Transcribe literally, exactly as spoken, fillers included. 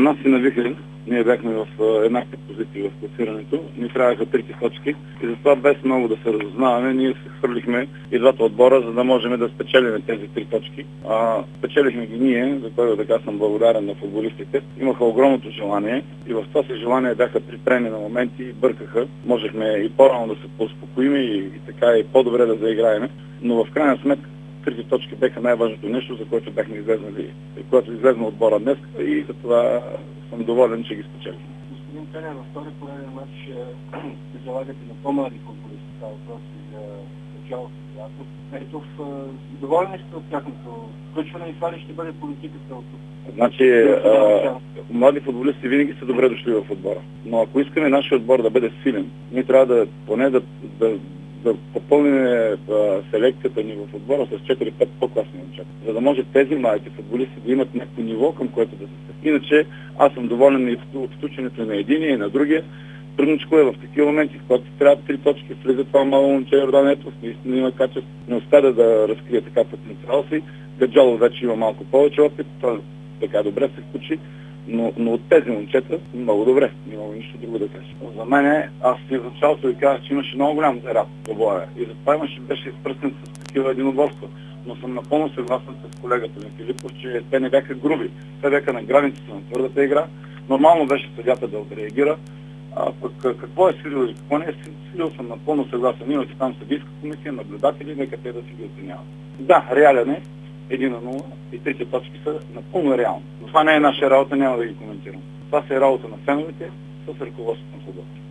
нас и на Вихрин, ние бяхме в еднакви позиции в класирането, ни трябваха трите точки и затова без много да се разузнаваме, ние се хвърлихме и двата отбора, за да можем да спечелим тези три точки. А, спечелихме ги ние, за което така съм благодарен на футболистите. Имаха огромното желание и в това си желание бяха припрени на моменти и бъркаха. Можехме и по-рано да се поуспокоим и, и така и по-добре да заиграем, но в крайна сметка трите точки бяха най-важното нещо, за което бяхме излезнали, което излезна отбора днес и за това съм доволен, че ги спечелихме. Господин Пеня, във втори пореден матч се залагате на по-млади футболисти, става въпрос и за начало с Яков. Ето, доволни сте от тяхното включване и това ли ще бъде политиката от тук? Значи, а, млади футболисти винаги са добре дошли в отбора. Но ако искаме нашия отбор да бъде силен, ние трябва да поне да, да, да попълним селекцията ни в отбора с четири-пет по-класни момчета. За да може тези младите футболисти да имат някакво ниво, към което да се. Иначе аз съм доволен и от включването на единия и на другия. Трудничко е в такива моменти, в които трябва три точки, влиза това мало момче Йордан Етов, наистина има качество, не успя да разкрие така потенциал си. Гаджалов вече има малко повече опит, той така добре се включи, но, но от тези момчета много добре, няма нищо друго да кажа. За мен, аз и в началото ви казах, че имаше много голям заряд до боя и затова имаше, беше изпръснат с такива единоборства. Но съм напълно съгласен с колегата ми Филипов, че те не бяха груби, те бяха на границата на твърдата игра. Нормално беше съдята да отреагира. А пък какво е свирил и какво не е свирил, съм напълно съгласен. Имате там съдийска комисия, наблюдатели, нека те да си ги оценяват. Да, реален е, един на нула и трите точки са напълно реални. Но това не е наша работа, няма да ги коментирам. Това са е работа на феновете с ръководството на футбола.